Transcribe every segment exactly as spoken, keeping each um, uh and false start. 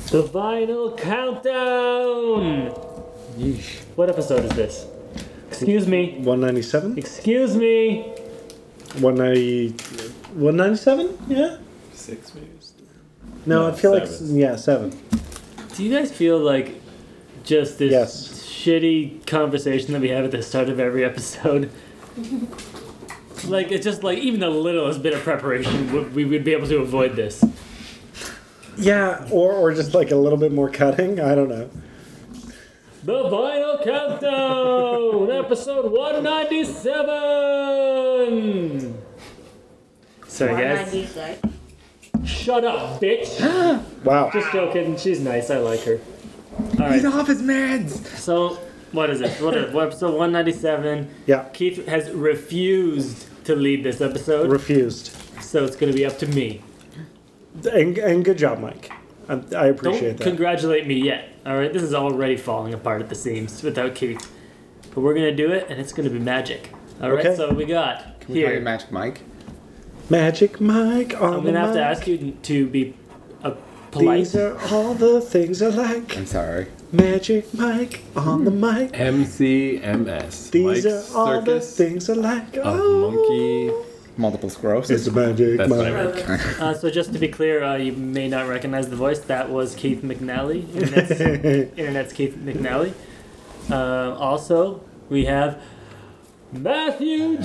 The final countdown! Yeesh. What episode is this? Excuse me. one ninety-seven? Excuse me. one ninety... one ninety-seven? Yeah? Six maybe? No, No, I feel seven. like... Yeah, seven. Do you guys feel like just this Yes. shitty conversation that we have at the start of every episode? Like, it's just like, even the littlest bit of preparation, we- we would be able to avoid this. Yeah, or, or just like a little bit more cutting. I don't know. The final countdown! Episode one ninety-seven! Sorry, guys. Shut up, bitch! Wow. Just joking. She's nice. I like her. All right. off his meds! So, what is it? What is what episode one ninety-seven? Yeah. Keith has refused to lead this episode, Refused. so it's going to be up to me. And, and good job, Mike. I, I appreciate Don't that. congratulate me yet. All right, this is already falling apart at the seams without Keith. But we're going to do it, and it's going to be magic. All right, Okay. so we got Can we call you here. Magic Mike? Magic Mike on I'm the going to have to mic. ask you to be a polite. These are all the things I like. I'm sorry. Magic Mike on the mic. M C M S. These Mike's are all the Circus things I like. of Oh. Monkey. Multiple sclerosis. It's a magic That's what I Mike. meant. Uh, so just to be clear, uh, you may not recognize the voice. That was Keith McNally. Internet's, Internet's Keith McNally. Uh, also, we have Matthew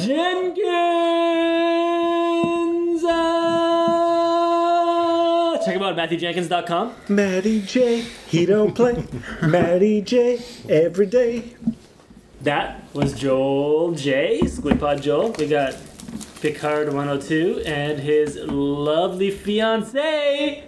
Jenkins. Uh, check him out at matthew jenkins dot com. Matty J, he don't play. Matty J, every day. That was Joel J, Squidpod Joel. We got Picard one oh two and his lovely fiancée.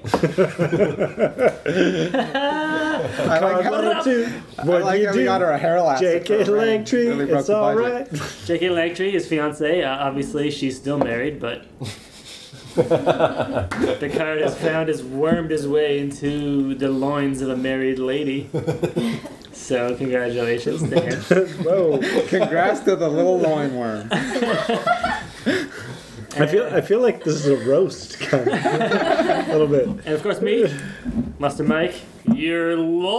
I like how, One, two. I What like do you how we do? got her a hair elastic. J K for a ring. Langtree, Really broke it's the all budget. right. J K Langtree, his fiancée. Uh, obviously, she's still married, but Picard has found his wormed his way into the loins of a married lady. So congratulations to him. Whoa. Congrats to the little loin worm. I feel I feel like this is a roast, kind of. A little bit. And of course, me, Master Mike, your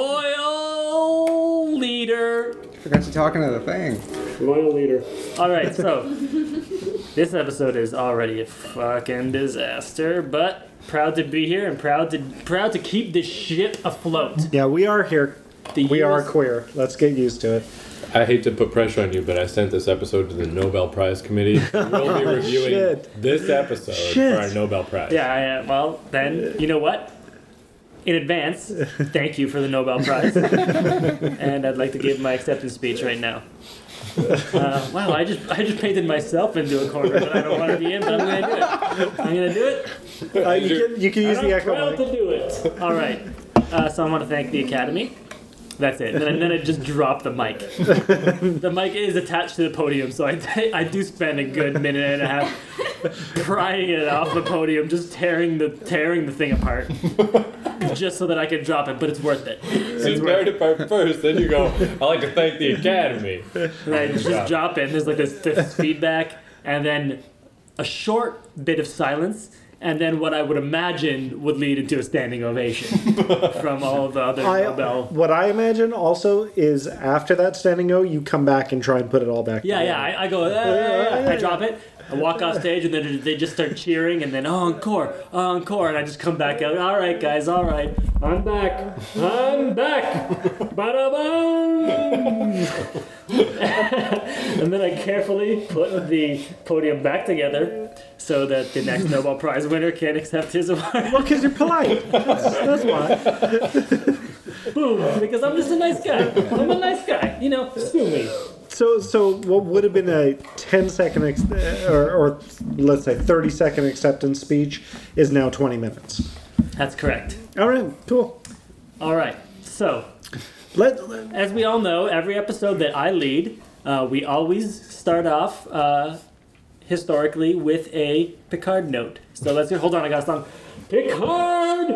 loyal leader. Forgot you talking to the thing. Loyal leader. All right, so this episode is already a fucking disaster, but proud to be here and proud to proud to keep this ship afloat. Yeah, we are here. The We U are S queer. Let's get used to it. I hate to put pressure on you, but I sent this episode to the Nobel Prize Committee. We'll be reviewing Shit. this episode Shit. for our Nobel Prize. Yeah, yeah. Well, then you know what? In advance, thank you for the Nobel Prize, and I'd like to give my acceptance speech right now. Uh, wow, I just I just painted myself into a corner that I don't want to be in, but I'm gonna do it. I'm gonna do it. Uh, you can you can use And the I'm echo proud mic. to do it. All right. Uh, so I want to thank the Academy. That's it. And then, then I just drop the mic. The mic is attached to the podium, so I, I do spend a good minute and a half prying it off the podium, just tearing the tearing the thing apart, just so that I can drop it. But it's worth it. So you tear it apart first, then you go, I'd like to thank the Academy. And I just Yeah. drop it. And there's like this, this feedback, and then a short bit of silence. And then what I would imagine would lead into a standing ovation from all the other I, Nobel. what I imagine also is after that standing O, you come back and try and put it all back Yeah, together. yeah. I, I go, "Ah, yeah, yeah." I drop it. I walk off stage, and then they just start cheering, and then oh, encore, oh, encore, and I just come back out. All right, guys, all right, I'm back, I'm back, bada boom. And then I carefully put the podium back together so that the next Nobel Prize winner can accept his award. Well, because you're polite. That's, that's why. Boom, because I'm just a nice guy. I'm a nice guy. You know, sue me. So, so what would have been a ten second ex- or, or let's say thirty second acceptance speech is now twenty minutes. That's correct. All right, cool. All right, so Let, let- as we all know, every episode that I lead, uh, we always start off uh, historically with a Picard note. So let's get, hold on, I got a song. Picard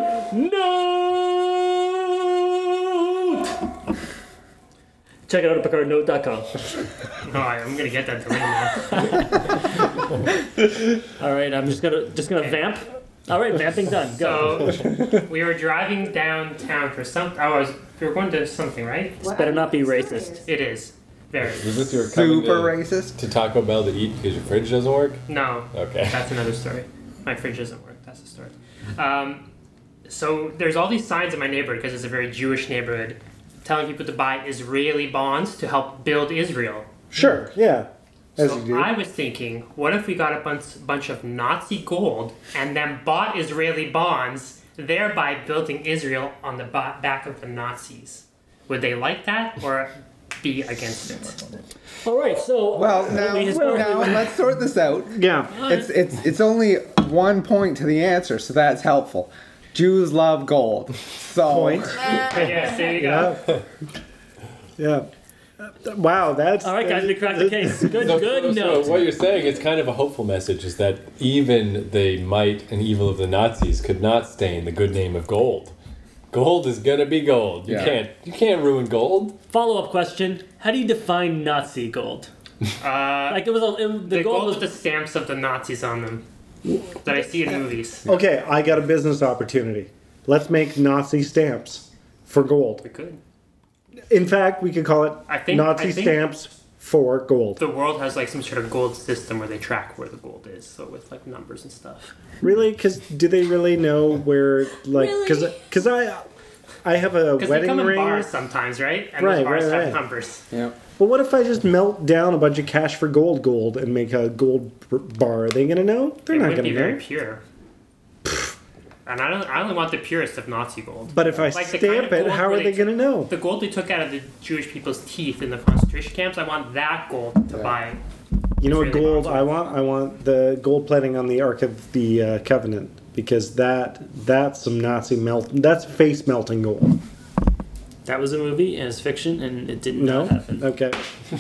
note! Check it out at picard note dot com. All right, I'm gonna get that to ring now. All right, I'm just gonna just gonna vamp. All right, vamping done. Go. So we were driving downtown for some. Oh, I was. We were going to something, right? This better not be racist. It is. Very. Was this your coming Super to, racist. to Taco Bell to eat because your fridge doesn't work? No. Okay. That's another story. My fridge doesn't work. That's the story. Um, so there's all these signs in my neighborhood because it's a very Jewish neighborhood, telling people to buy Israeli bonds to help build Israel. Sure, yeah. As So you do. I was thinking, what if we got a bunch, bunch of Nazi gold and then bought Israeli bonds, thereby building Israel on the ba- back of the Nazis? Would they like that or be against it? All right, so Well, now, we historically- now let's sort this out. Yeah. It's it's it's only one point to the answer, so that's helpful. Jews love gold. So Point. Yes, there you go. Yeah. Yeah. Wow, that's. all right, guys, we cracked the case. Good, So, good so note. what you're saying is kind of a hopeful message is that even the might and evil of the Nazis could not stain the good name of gold. Gold is gonna be gold. You Yeah. can't you can't ruin gold. Follow-up question: how do you define Nazi gold? Uh, Like it was, a, it, the the gold gold was with the stamps of the Nazis on them that I see in movies. Okay, I got a business opportunity. Let's make Nazi stamps for gold. We could. In fact, we could call it I think- Nazi I think- stamps for gold. The world has like some sort of gold system where they track where the gold is, so with like numbers and stuff. Really? Because do they really know where? Like, because Really? because I I have a Because they wedding come in ring. bars sometimes, right? And Right, those bars right, have right. numbers. yeah. But what if I just melt down a bunch of cash for gold, gold, and make a gold b- bar? Are they gonna know? They're It not wouldn't gonna be very know. pure. And I don't. I only want the purest of Nazi gold. But if I Like the stamp kind of it, gold how where are they they gonna know? The gold they took out of the Jewish people's teeth in the concentration camps, I want that gold to Yeah. buy. You know what really gold awesome. I want? I want the gold plating on the Ark of the uh, Covenant because that that's some Nazi melt. That's face melting gold. that was a movie and it's fiction and it did No. not happen. Okay.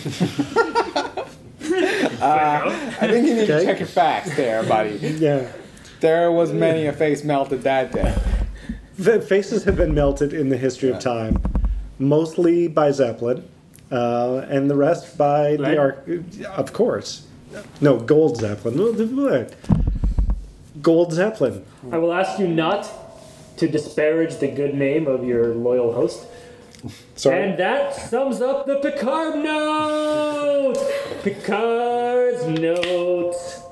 I think you need to Okay. check your facts there, buddy. Yeah. There was many a face melted that day. The faces have been melted in the history of time, mostly by Zeppelin, uh, and the rest by Lead? the Ark. Of course. No, Gold Zeppelin. No, the- what? Gold Zeppelin. I will ask you not to disparage the good name of your loyal host. Sorry. And that sums up the Picard note! Picard's note.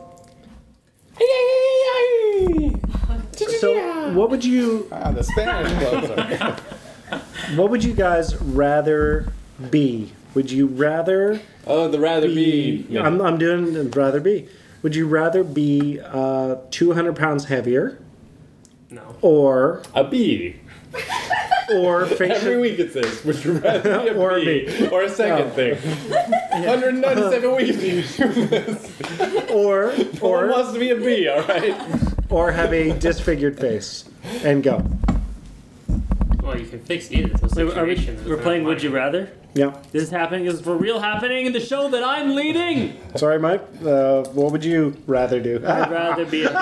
So, what would you Ah, the Spanish closer. what would you guys rather be? Would you rather Oh, the rather be? be. I'm, I'm doing rather be. Would you rather be uh, two hundred pounds heavier, No. or a bee. or Every facial, week it says, would you rather be a Or bee or a second Oh. thing? one hundred ninety-seven weeks to do this. or Or or wants to be a bee, alright? or have a disfigured face and go? Well, you can fix either. It's a Wait, are we, situation. we're playing Would You Rather? Yeah. This is happening. This is for real happening in the show that I'm leading. Sorry, Mike. Uh, what would you rather do? I'd rather be a bee.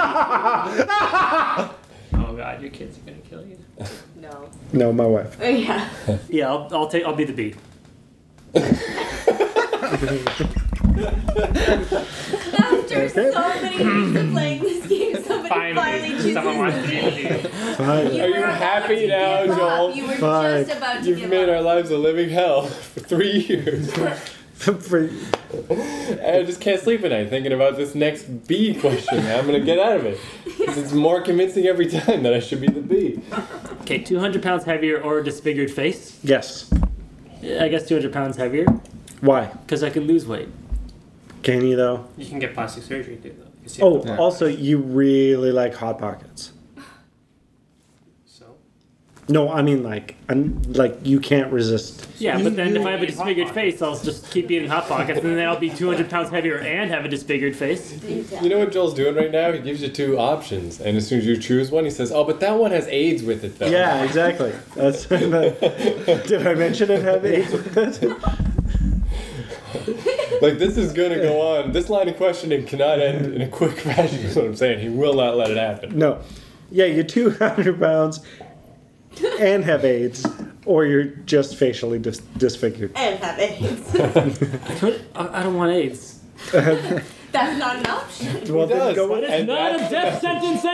Oh god, your kids are gonna kill you. No. No, my wife. Oh, yeah. Yeah, I'll, I'll take. I'll be the bee. After Okay. so many years of playing this game, somebody finally, Finally, chooses someone wants to be me. a bee. Fine. You Are were you about happy to now, give Joel? Up. You were Fine. just about to You've give made up. our lives a living hell for three years. For- I just can't sleep at night thinking about this next bee question. I'm gonna get out of it. 'Cause it's more convincing every time that I should be the bee. Okay, two hundred pounds heavier or a disfigured face? yes. I guess two hundred pounds heavier Why? because I can lose weight. Can you though? You can get plastic surgery too, though. You see Oh, it. Yeah. also, you really like hot pockets. So No, I mean like, I'm like you can't resist. Yeah, You- but then you if I have a eat Hot disfigured Pockets. face, I'll just keep eating hot pockets, and then I'll be two hundred pounds heavier and have a disfigured face. You know what Joel's doing right now? He gives you two options, and as soon as you choose one, he says, "Oh, but that one has AIDS with it, though." Yeah, exactly. That's. Did I mention it had AIDS with it? Like, this is gonna go on. This line of questioning cannot end in a quick fashion. Is what I'm saying. He will not let it happen. No. Yeah, you're two hundred pounds and have AIDS, or you're just facially dis- disfigured. And have AIDS. I, I don't want AIDS. That's not an option. Well, then does. go But with it's And not a that's- death sentence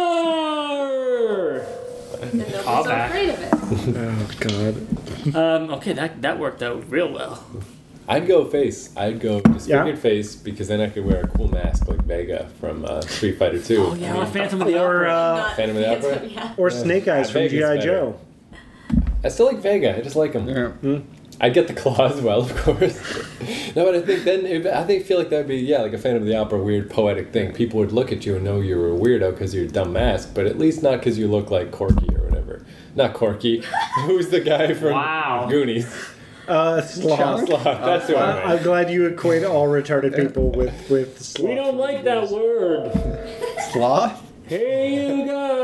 anymore! And nobody's All so back. afraid of it. Oh, God. Um, okay, that, that worked out real well. I'd go face. I'd go disfigured Yeah. face because then I could wear a cool mask like Vega from uh, Street Fighter two. Oh, yeah, or Phantom of the Or, Opera. uh, Not Phantom of the Opera? Yeah. or Snake Eyes Yeah, from Vegas G I. better. Joe. I still like Vega. I just like him. Yeah. I'd get the claw as well, of course. No, but I think then it, I think feel like that'd be yeah, like a Phantom of the Opera weird poetic thing. People would look at you and know you were a weirdo because you're a dumb mask, but at least not because you look like Corky or whatever. Not Corky. Who's the guy from Wow. Goonies? Uh, sloth. Sloth. That's who I I- I'm meant. glad you equate all retarded people with with sloth. We don't like that word. Sloth? Hey, you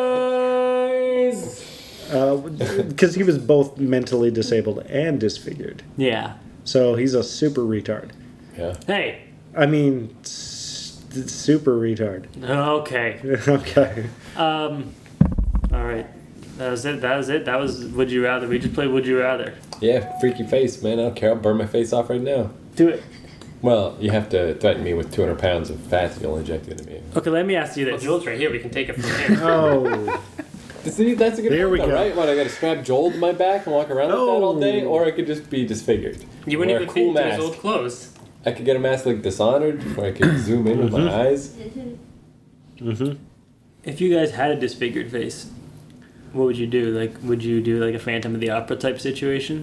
guys! Because he was both mentally disabled and disfigured, Yeah. so he's a super retard. Yeah. Hey. I mean, s- super retard. Okay. Okay. Um. All right. That was it. That was it. That was Would You Rather. We just played Would You Rather. Yeah, freaky face, man. I don't care. I'll burn my face off right now. Do it. Well, you have to threaten me with two hundred pounds of fat if you'll inject it into me. Okay, let me ask you Well, this. Jules right here. We can take it from here. Oh. See, that's a good There we point, though, go. right? What, I gotta strap Joel to my back and walk around with that all day? Oh. Or I could just be disfigured. You wouldn't Wear even a cool fit into his mask. old clothes. I could get a mask like Dishonored, where I could zoom in with my eyes. Mm-hmm. If you guys had a disfigured face, what would you do? Like, would you do like a Phantom of the Opera type situation?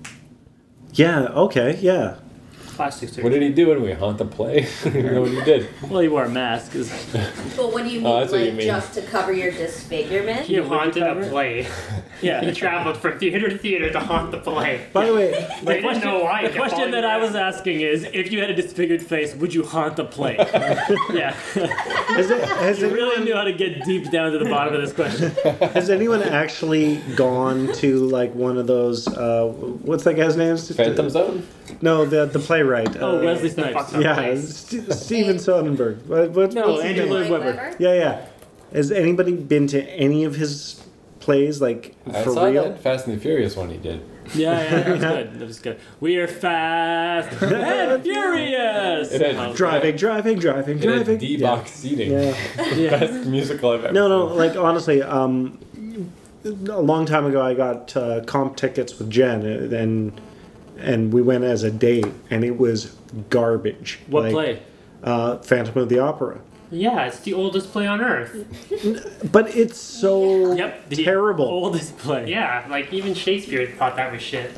Yeah. Okay. Yeah. Plastic surgery. What did he do when we haunt the play? I don't even know what he did. Well, he wore a mask. 'cause- But what do you mean, Oh, that's what like you mean. just to cover your disfigurement? He Yeah, would you haunted cover a it? play. Yeah. He traveled from theater to theater to haunt the play. By the way, They The didn't question, know why. the He kept question falling that I down. was asking is, if you had a disfigured face, would you haunt the play? Yeah. has, it, has, You it, really knew how to get deep down to the bottom of this question. has anyone actually gone to like one of those? Uh, what's that guy's name? Phantom Zone? No, the the playwright. Oh, uh, Wesley The Snipes. fucked up Yeah, place. St- Steven Soderbergh. What, what, No, what's his Andrew name? Lloyd Webber. Yeah, yeah. Has anybody been to any of his plays, like I for saw real? that Fast and the Furious one he did. Yeah, yeah, that was good. That was good. We are fast and furious. It had- Oh, Driving, driving, driving, It had driving. D-box seating. Yeah. Yeah. Best musical I've ever No, no. seen. Like honestly, um, a long time ago, I got uh, comp tickets with Jen, uh, and and we went as a date, and it was garbage. What Like, play? Uh, Phantom of the Opera. Yeah, it's the oldest play on earth. But it's so Yep. The terrible. oldest play. Yeah, like even Shakespeare thought that was shit.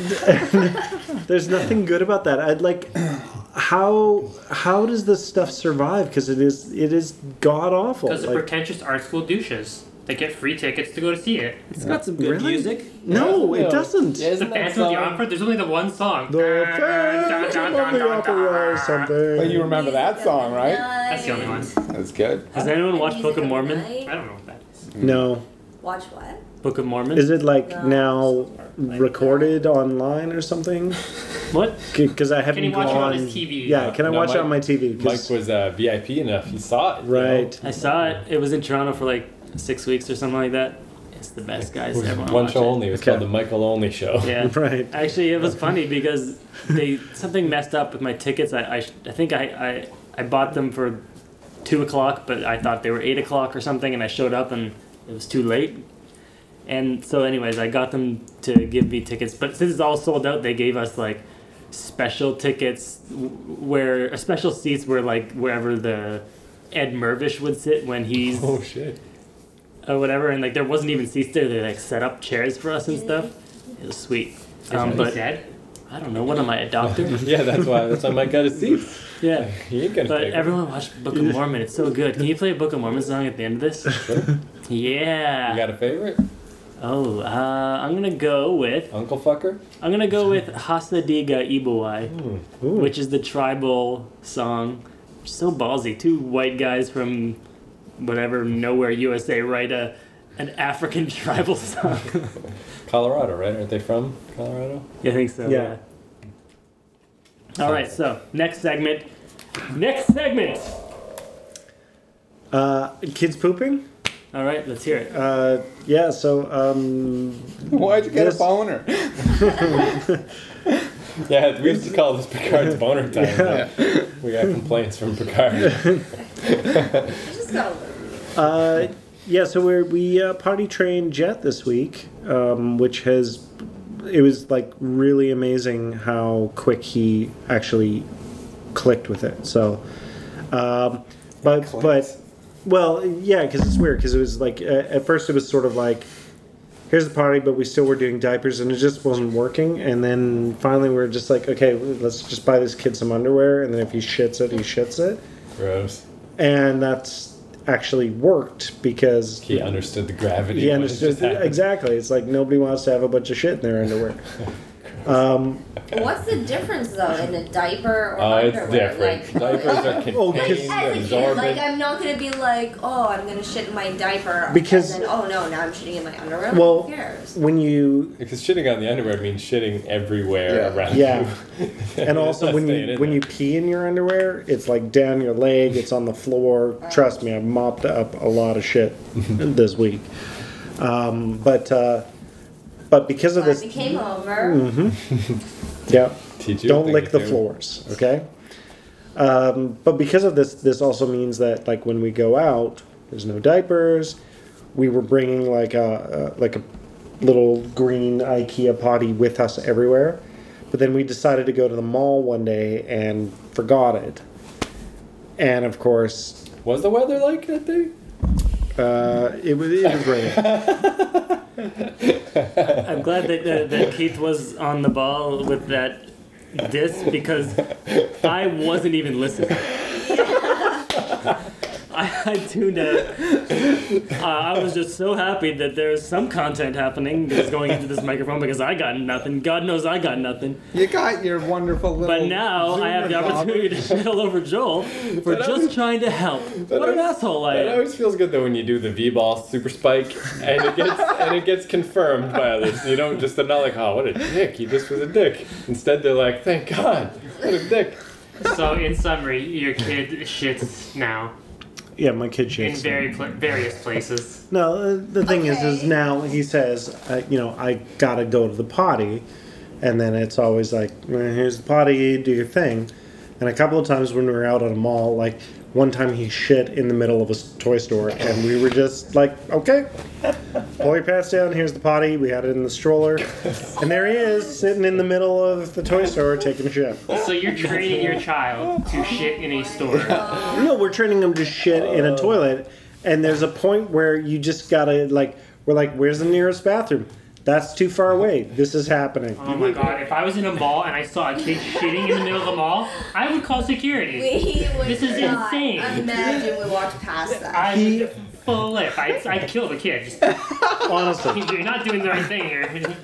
There's nothing good about that. I'd like how how does this stuff survive? Because it is it is god awful. Because the Like, pretentious art school douches. They get free tickets to go to see it. It's got some good Really? music. no, Yeah. it doesn't. Yeah, The isn't that Phantom of the song- Opera, there's only the one song. The Dun, dun, Phantom dun, of dun, the dun, Opera or dun. something. But you remember that song, right? That's the only one. That's good. Has anyone watched Book of Mormon? I don't know what that is. No. Watch what? Book of Mormon? Is it like No. now recorded online or something? What? Because I haven't Can you watch it gone. on his T V? Yeah, can I No, watch it Mike- on my T V? 'Cause- Mike was uh, V I P enough. He saw it. you know? right. I saw it. It was in Toronto for like six weeks or something like that. It's the best, guys. It was Everyone one watch show it. only. It was Okay. called the Michael Only Show. Yeah. Right. Actually, it was funny because they something messed up with my tickets. I I, I think I, I I bought them for two o'clock, but I thought they were eight o'clock or something, and I showed up and it was too late. And so, anyways, I got them to give me tickets, but since it's all sold out, they gave us like special tickets w- where uh, special seats were like wherever the Ed Mervish would sit when he's Oh shit. or whatever, and like there wasn't even seats there. They like set up chairs for us and stuff. It was sweet. Is Um, what he but said? I don't know. What am I, a doctor? Yeah, that's why. That's why Mike got his seat. Yeah. He ain't gonna But take it. everyone watch Book of Mormon. It's so good. Can you play a Book of Mormon song at the end of this? Yeah. You got a favorite? Oh, uh, I'm gonna go with Uncle Fucker? I'm gonna go with Hasadiga Ibuwai, Ooh. which is the tribal song. So ballsy. Two white guys from whatever nowhere U S A write a an African tribal song. Colorado, right? Aren't they from Colorado? I think so. Yeah. yeah. All right. So next segment. Next segment. Uh, kids pooping? All right. Let's hear it. Uh, yeah. So um, Why'd you get This- a boner? Yeah, we used to call this Picard's boner time. Yeah. but We got complaints from Picard. I just got a little. Uh, yeah, so we're, we uh, potty trained Jet this week, um, which has, it was like really amazing how quick he actually clicked with it. So, um, but, Clicks. but, well, yeah, because it's weird, because it was like, uh, at first it was sort of like, here's the potty, but we still were doing diapers, and it just wasn't working. And then finally we were just like, okay, let's just buy this kid some underwear, and then if he shits it, he shits it. Gross. And that's actually worked because He understood the gravity. he of what had understood just happened. exactly. It's like nobody wants to have a bunch of shit in their underwear. Um, What's the difference though in a diaper or Oh, it's underwear? different. Like, Diapers are contained, Oh, because- As a kid, absorbent. like I'm not gonna be like, oh, I'm gonna shit in my diaper, Because- and then oh no, now I'm shitting in my underwear. Well, Who cares? when you Because shitting on the underwear means shitting everywhere Yeah. around Yeah. you. and also It's when not you staying in when there. you pee in your underwear, it's like down your leg, it's on the floor. Trust me, I've mopped up a lot of shit this week. Um, but uh, but because of Glad we this, came over. yeah. Teach you a Don't thing lick or the two. floors, okay? Um, but because of this, this also means that like when we go out, there's no diapers. We were bringing like a, a like a little green IKEA potty with us everywhere, but then we decided to go to the mall one day and forgot it. And of course, Was the weather like that day? uh, it was it was raining. I'm glad that, uh, that Keith was on the ball with that disc because I wasn't even listening. I, I tuned out. Uh, I was just so happy that there's some content happening that's going into this microphone because I got nothing. God knows I got nothing. You got your wonderful little. But now I have the Zoomer opportunity to shit all over Joel for But I just was- trying to help. What an always- asshole I It am. always feels good though when you do the V-ball super spike and it gets and it gets confirmed by others. You don't just they're not like, oh, what a dick. He just was a dick. Instead, they're like, thank God, what a dick. So, in summary, your kid shits now Yeah, my kid in shits. very pl- various places. No, uh, the thing is, is Okay. now he says, uh, you know, I gotta go to the potty, and then it's always like, "Eh, here's the potty, do your thing. And a couple of times when we were out at a mall, like one time he shit in the middle of a s- toy store, and we were just like, okay, pull your pants down. Here's the potty. We had it in the stroller, and there he is sitting in the middle of the toy store taking a shit. So, you're training your child to shit in a store. No, we're training him to shit in a toilet, and there's a point where you just gotta like, we're like, where's the nearest bathroom? That's too far away. This is happening. Oh my god, if I was in a mall and I saw a kid shitting in the middle of the mall, I would call security. We would This is not insane. imagine we walked past that. I He- would full lip. I'd, I'd kill the kid. Just, Honestly, you're not doing the right thing here.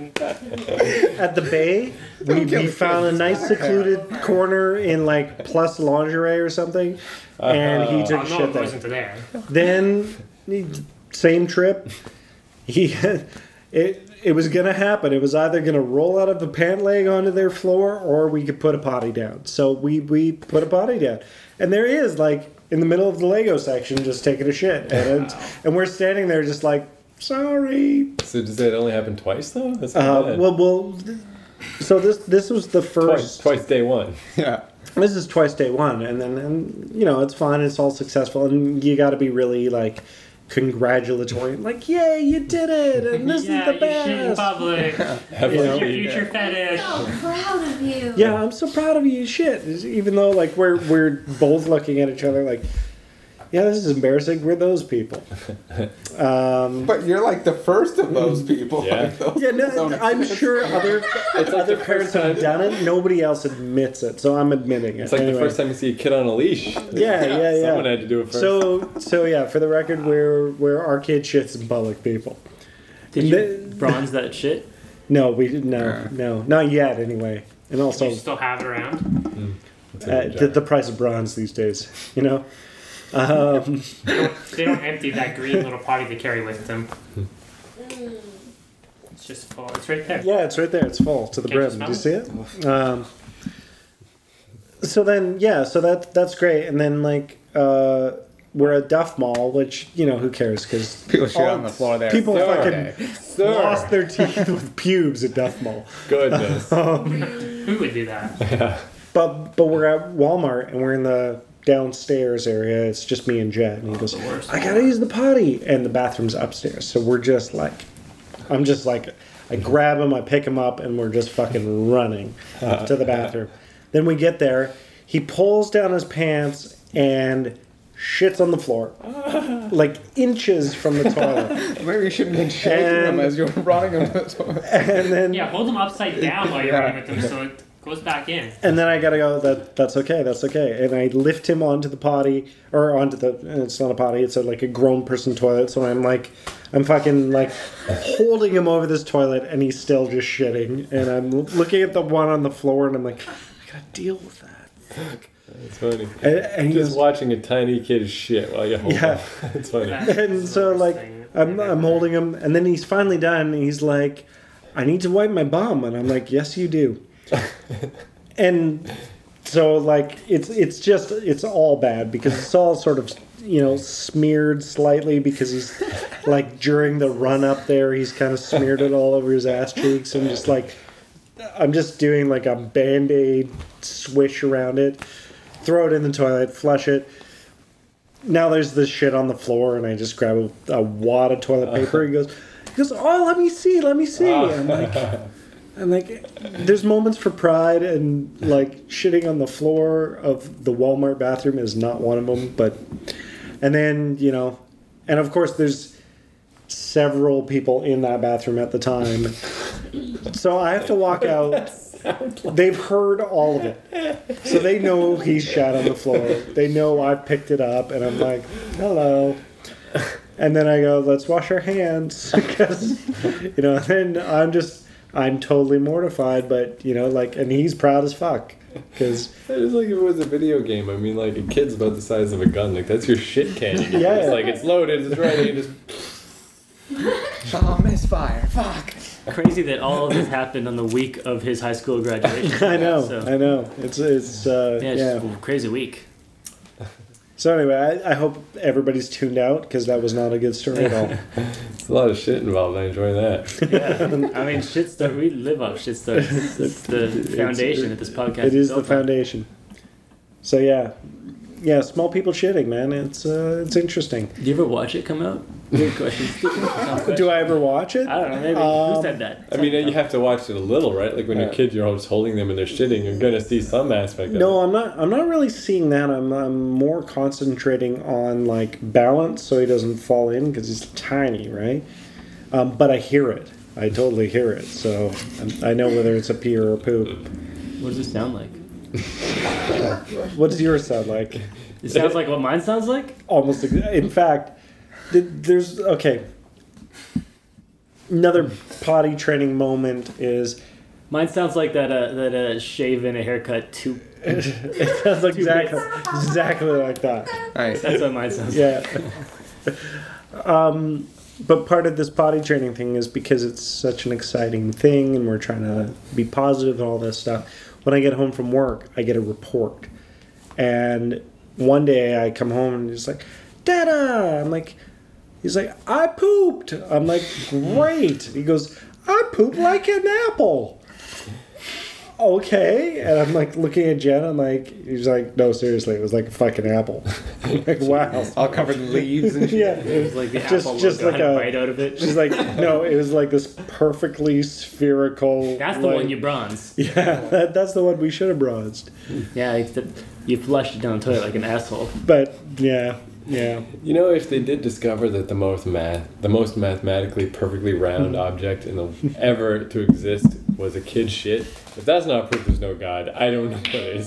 at the Bay, we, kill we the found a kids. nice secluded corner in like Plus Lingerie or something, and he Oh, took no, shit it there. wasn't there. Then, he- same trip, he it it was gonna happen. It was either gonna roll out of a pant leg onto their floor, or we could put a potty down. So we we put a potty down, and there he is, like in the middle of the Lego section, just taking a shit, and it's, and we're standing there just like, sorry. So does that only happen twice though? That's not Uh, bad. well, well, th- so this this was the twice, first. twice day one. Yeah. This is twice day one, and then and you know it's fine. It's all successful, and you got to be really like congratulatory, like yay, you did it, and this yeah, is the you shit in best. public. Have You This know? is your future fetish. so proud of you. Yeah, I'm so proud of you. Shit, even though like we're we're both looking at each other like, yeah, this is embarrassing. We're those people. Um, But you're like the first of those people. Yeah. Like, those yeah, no, don't I'm exist. sure other It's like other the parents first have time. done it. Nobody else admits it, so I'm admitting it. It's like Anyway. the first time you see a kid on a leash. Yeah, yeah, yeah. Someone had to do it first. So, so yeah. For the record, we're we're our kid shits in public, people. Did you The- bronze that shit? No, we no Yeah. no not yet. Anyway, and Do also you still have it around? It's a uh, good the, job. the price of bronze these days. You know. Um, They don't empty that green little potty they carry with them. It's just full. It's right there. yeah, it's right there. It's full to the Can't you brim. Do you smell see it? Um, so then, yeah, so that that's great. And then like uh, we're at Duff Mall, which you know who cares because People shit on the floor there. People so fucking okay. Sir. lost their teeth with pubes at Duff Mall. Goodness. Um, Who would do that? But but we're at Walmart and we're in the downstairs area. It's just me and Jet, and he goes, "I gotta use the potty," and the bathroom's upstairs. So we're just like, I'm just like, I grab him, I pick him up, and we're just fucking running to the bathroom. Then we get there. He pulls down his pants and shits on the floor, like inches from the toilet. Maybe you shouldn't have been shaking And- them as you were running them to the toilet. And then Yeah, hold them upside down while you're Yeah. running with them so it goes back in. And then I gotta go, that that's okay, that's okay. And I lift him onto the potty, or onto the, it's not a potty, it's a, like a grown person toilet. So I'm like, I'm fucking like holding him over this toilet and he's still just shitting. And I'm looking at the one on the floor and I'm like, I gotta deal with that. Fuck. It's funny. And, and he Just goes, watching a tiny kid shit while you hold Yeah. him. It's funny. That's and the so worst like, thing I'm, ever. I'm holding him and then he's finally done. And he's like, I need to wipe my bum. And I'm like, yes, you do. And so like it's it's just it's all bad because it's all sort of, you know, smeared slightly because he's like during the run up there he's kind of smeared it all over his ass cheeks and just like I'm just doing like a band-aid swish around it, throw it in the toilet, flush it. Now there's this shit on the floor and I just grab a, a wad of toilet paper. He goes he goes, oh, let me see, let me see. I'm like And like, there's moments for pride, and like shitting on the floor of the Walmart bathroom is not one of them. But, and then you know, and of course there's several people in that bathroom at the time, so I have to walk out. They've heard all of it, so they know he's shat on the floor. They know I picked it up, and I'm like, hello. And then I go, let's wash our hands, because you know. And then I'm just. I'm totally mortified, but, you know, like, and he's proud as fuck. Because, It's like if it was a video game. I mean, like, a kid's about the size of a gun. Like, that's your shit cannon. Yeah. It's like, it's loaded, it's ready, you just... Oh, misfire. Fuck. Crazy that all of this happened on the week of his high school graduation. I know, So, I know. It's, it's, uh, yeah, yeah. it's just a crazy week. So anyway, I, I hope everybody's tuned out, because that was not a good story at all. It's a lot of shit involved. I enjoy that. Yeah, I mean, shit story. We live off shit stories. It's the foundation that this podcast. It is the built on. foundation. So yeah. Yeah, small people shitting, man. It's, uh, it's interesting. Do you ever watch it come out? Good question. Do I ever watch it? I don't know. Maybe Um, who said that? I mean, you have to watch it a little, right? Like, when Yeah. you're kids, you're always holding them and they're shitting. You're going to see some aspect of No, it. I'm not. I'm not really seeing that. I'm, I'm more concentrating on like balance, so he doesn't fall in because he's tiny, right? Um, but I hear it. I totally hear it. So I'm, I know whether it's a pee or a poop. What does it sound like? What does yours sound like? It sounds like what mine sounds like. Almost. ex- In fact, th- there's okay. Another potty training moment is. Mine sounds like that. Uh, that uh, shave and a haircut. Two. It sounds exactly exactly like that. Nice. That's what mine sounds like. Yeah. um, but part of this potty training thing is because it's such an exciting thing and we're trying to be positive and all this stuff. When I get home from work, I get a report. And one day I come home and he's like, Dada! I'm like, he's like, I pooped. I'm like, great. He goes, I pooped like an apple. Okay, and I'm like looking at Jen. I'm like, he's like, no, seriously, it was like a fucking apple. I'm like, wow. All covered in leaves and shit. Yeah, It was like the Just- apple just logo like had a a- bite out of it. she's like, no, it was like this perfectly spherical. That's the like- one you bronze. Yeah, that, that's the one we should have bronzed. Yeah, except you flushed it down the toilet like an asshole. But yeah, yeah. You know, if they did discover that the most math, the most mathematically perfectly round object in the ever to exist was a kid's shit, if that's not proof there's no God, I don't know what is.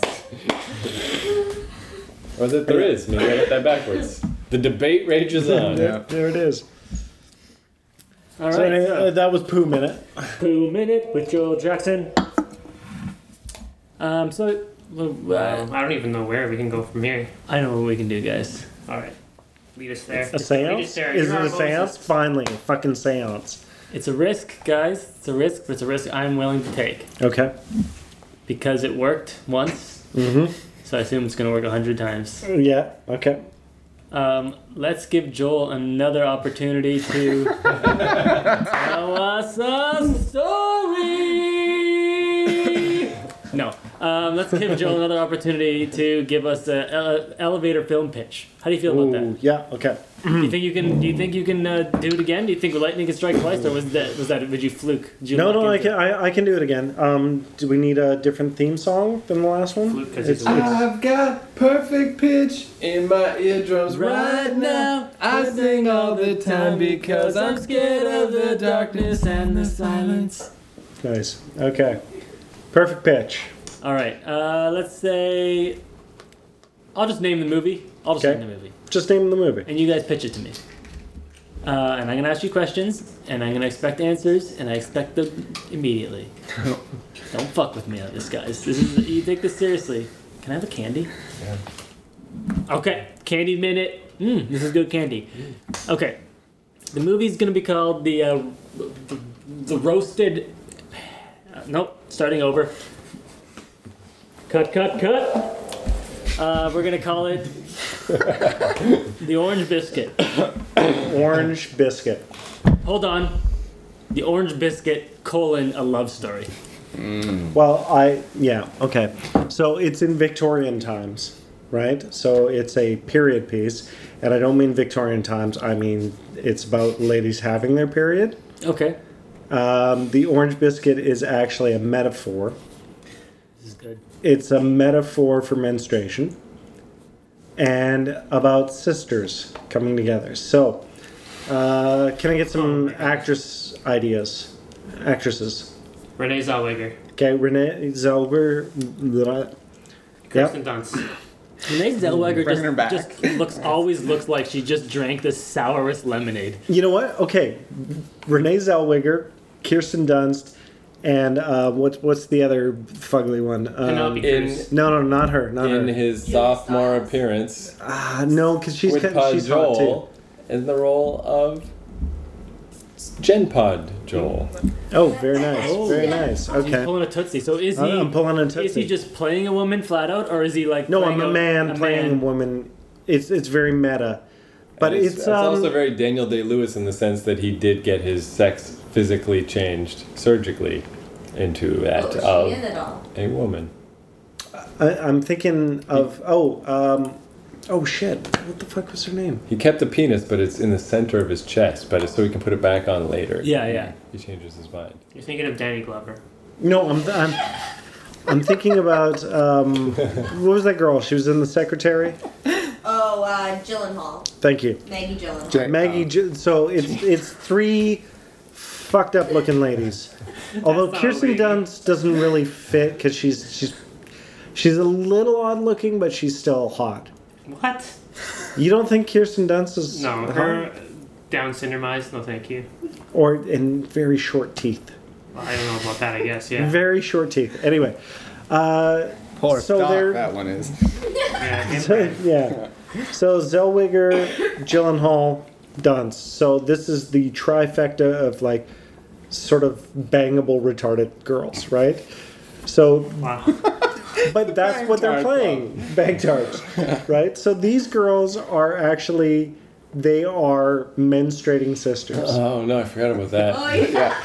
Or that there is. Maybe I got that backwards. The debate rages on. There, there it is. All So right, anyway, so, uh, that was poo minute. Pooh Minute with Joel Jackson. Um, so well, uh, I don't even know where we can go from here. I know what we can do, guys. All right, lead us there. A Lead us seance? there. Is it You're our a seance? Moses. Finally, a fucking seance. It's a risk, guys. It's a risk, but it's a risk I'm willing to take Okay. because it worked once. Mm-hmm. So I assume it's gonna work a hundred times. Yeah. Okay. Um, let's give Joel another opportunity to tell us a story. Um, let's give Joel another opportunity to give us an ele- elevator film pitch. How do you feel about Ooh, that? yeah. Okay. Do you think you can? Do you think you can uh, do it again? Do you think lightning can strike twice, or was that was that did you fluke? Did you No, luck no, I into can. it? I, I can do it again. Um, do we need a different theme song than the last one? Fluke, 'cause It's- he's a it's- I've got perfect pitch in my eardrums right now. I sing all the time because I'm scared of the darkness and the silence. Nice. Okay. Perfect pitch. All right. Uh, let's say I'll just name the movie. I'll just Okay. name the movie, Just name the movie. and you guys pitch it to me. Uh, and I'm gonna ask you questions, and I'm gonna expect answers, and I expect them immediately. Don't fuck with me on this, guys. This is you take this seriously. Can I have a candy? Yeah. Okay, candy minute. Mm, this is good candy. Okay, the movie's gonna be called the uh, the, the roasted. Uh, nope, starting over. Cut, cut, cut. Uh, we're gonna call it the orange biscuit. Orange biscuit. Hold on, the orange biscuit colon a love story. Well, I yeah. Okay. So it's in Victorian times, right? So it's a period piece, and I don't mean Victorian times. I mean it's about ladies having their period. Okay, Um, the orange biscuit is actually a metaphor. this is good. It's a metaphor for menstruation and about sisters coming together. So, uh, can I get some actress ideas? Actresses. Renee Zellweger. Okay, Renee Zellweger. blah. Kirsten Yep. Dunst. Renee Zellweger Bringing her back. just, just looks always looks like she just drank the sourest lemonade. You know what? Okay, Renee Zellweger, Kirsten Dunst, and uh, what's what's the other fugly one? Um, Penelope in- Cruz. no, no, not her. Not In her. his Julia sophomore Stiles. appearance Ah, no, because she's with kind Pod she's hot too. Joel in the role of Gen Pod Joel. Oh, very nice. Oh. Very nice. He's Okay. pulling a tootsie. So is he? I'm pulling a Is he tootsie. just playing a woman flat out, or is he like? No, playing I'm a man a playing man? a woman. It's it's very meta, but And it's, it's, um, also very Daniel Day-Lewis in the sense that he did get his sex physically changed surgically into that Oh, is she of in it all? a woman. I, I'm thinking of oh um, oh shit! What the fuck was her name? He kept the penis, but it's in the center of his chest, but it's so he can put it back on later. Yeah, yeah. He changes his mind. You're thinking of Danny Glover. No, I'm I'm I'm thinking about um, what was that girl? She was in The Secretary. Oh, uh, Gyllenhaal. Thank you, Maggie Gyllenhaal. J- Maggie. J- so it's it's three fucked up looking ladies. Although not a Kirsten lady. Dunst doesn't really fit because she's she's she's a little odd looking, but she's still hot. What? You don't think Kirsten Dunst is No, hot? her Down syndrome eyes. No, thank you. Or in very short teeth. Well, I don't know about that. I guess. Yeah. Very short teeth. Anyway, uh, Poor so Doc, they're that one is. Yeah. him, so, Brad. yeah. So Zellweger, Gyllenhaal, Dunst. So this is the trifecta of like sort of bangable retarded girls, right? So, Wow. but that's what they're Bangtard playing, bangtards, right? So these girls are actually they are menstruating sisters. Oh no, I forgot about that. Oh, yeah.